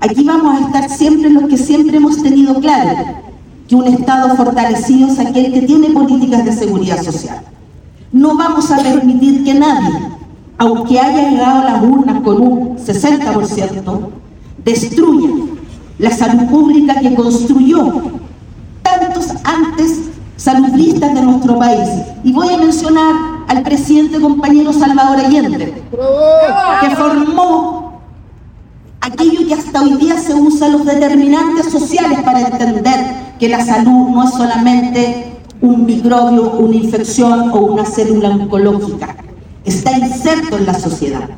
Aquí vamos a estar siempre los que siempre hemos tenido claro que un Estado fortalecido es aquel que tiene políticas de seguridad social. No vamos a permitir que nadie, aunque haya llegado a las urnas con un 60%, destruya la salud pública que construyó tantos antes saludistas de nuestro país. Y voy a mencionar al presidente compañero Salvador Allende, que formó aquello que hasta hoy día se usa, los determinantes sociales, para entender que la salud no es solamente un microbio, una infección o una célula oncológica. Está inserto en la sociedad.